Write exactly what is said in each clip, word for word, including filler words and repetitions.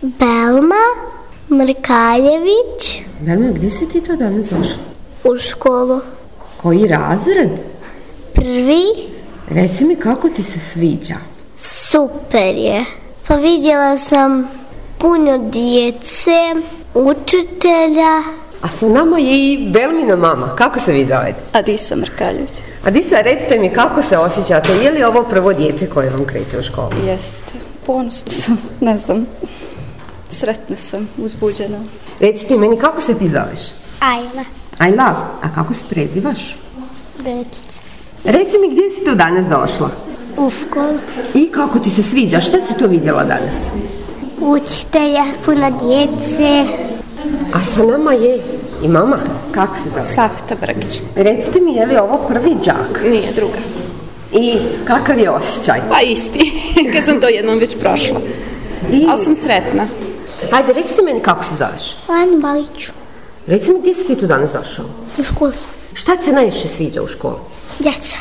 Belma Mrkaljević. Belma, gdje si ti to danas došla? U školu. Koji razred? Prvi. Reci mi kako ti se sviđa? Super je. Pa vidjela sam puno djece, učitelja. A sa nama je i Belmina mama. Kako se vi zovete? Adisa Mrkaljević. Adisa, recite mi kako se osjećate? Je li ovo prvo dijete koje vam kreće u školu? Jeste. Ponosna sam, ne znam. Sretna sam, uzbuđena. Recite meni, kako se ti zoveš? Ajla. Ajla, a kako se prezivaš? Bečić. Reci mi, gdje si tu danas došla? U školu. I kako ti se sviđa? Šta si to vidjela danas? Učitelja, puno djece. A sa nama je i mama. Kako se zove? Safta Brgić. Recite mi, je li ovo prvi đak? Nije, druga. I kakav je osjećaj? Pa isti, kad sam to jednom već prošla. I... Ali sam sretna. Ajde, recite meni kako se zoveš? Lani Baliću. Reci mi, gdje si ti tu danas došao? U školi. Šta ti se najviše sviđa u školi? Djeca.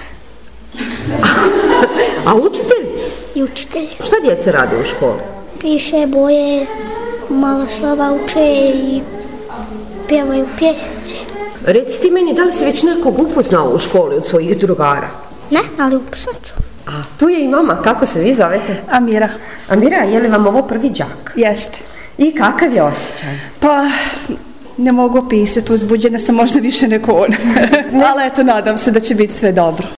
A učitelj? I učitelj. Šta djeca rade u školi? Piše boje, malo slova uče i pjevaju pjesmice. Reci ti meni, da li si već nekog upoznao u školi od svojih drugara? Ne, ali upoznat ću. A tu je i mama, kako se vi zovete? Amira. Amira, je li vam ovo prvi đak? Jeste. I kakav je osjećaj? Pa, ne mogu opisati, uzbuđena sam možda više nego on. Ali eto, nadam se da će biti sve dobro.